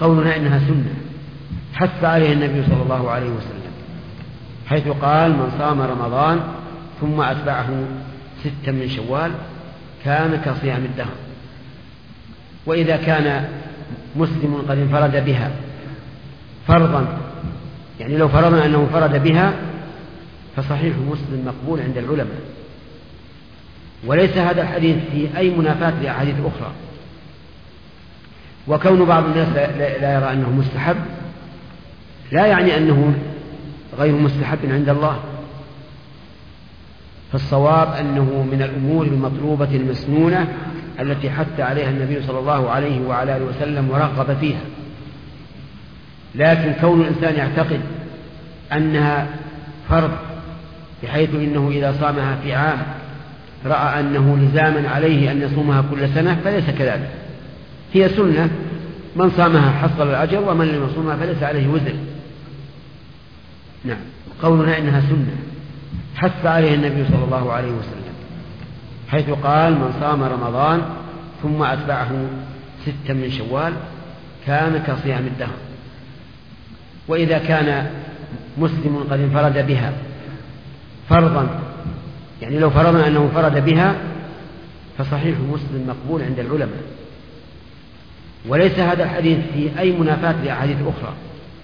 قولنا إنها سنة حث عليه النبي صلى الله عليه وسلم، حيث قال: من صام رمضان ثم أتبعه 6 من شوال كان كصيام الدهر. وإذا كان مسلم قد انفرد بها فرضا، يعني لو فرضنا أنه انفرد بها، فصحيح مسلم مقبول عند العلماء، وليس هذا الحديث في أي منافاة لأحاديث أخرى. وكون بعض الناس لا يرى أنه مستحب لا يعني أنه غير مستحب عند الله، فالصواب أنه من الأمور المطلوبة المسنونة التي حث عليها النبي صلى الله عليه وعلى آله وسلم ورغب فيها. لكن كون الإنسان يعتقد أنها فرض، بحيث إنه إذا صامها في عام رأى أنه لزاما عليه أن يصومها كل سنة، فليس كذلك، هي سنة، من صامها حصل الأجر، ومن لم يصومها فليس عليه وزر. نعم. قولنا إنها سنة حث عليه النبي صلى الله عليه وسلم، حيث قال: من صام رمضان ثم أتبعه 6 من شوال كان كصيام الدهر. وإذا كان مسلم قد انفرد بها فرضا، يعني لو فرضنا أنه انفرد بها، فصحيح مسلم مقبول عند العلماء، وليس هذا الحديث في أي منافاة لأحاديث أخرى.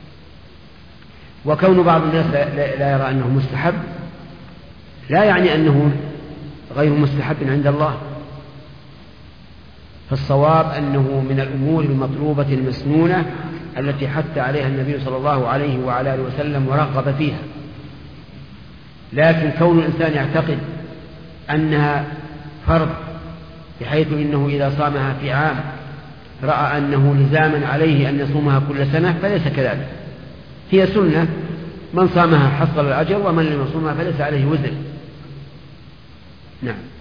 وكون بعض الناس لا يرى أنه مستحب لا يعني أنه غير مستحب عند الله، فالصواب أنه من الأمور المطلوبة المسنونة التي حث عليها النبي صلى الله عليه وعلى آله وسلم ورغب فيها. لكن كون الإنسان يعتقد أنها فرض، بحيث إنه إذا صامها في عام رأى أنه لزاما عليه أن يصومها كل سنة، فليس كذلك، هي سنة، من صامها حصل الأجر، ومن لم يصومها فليس عليه وزر. نعم.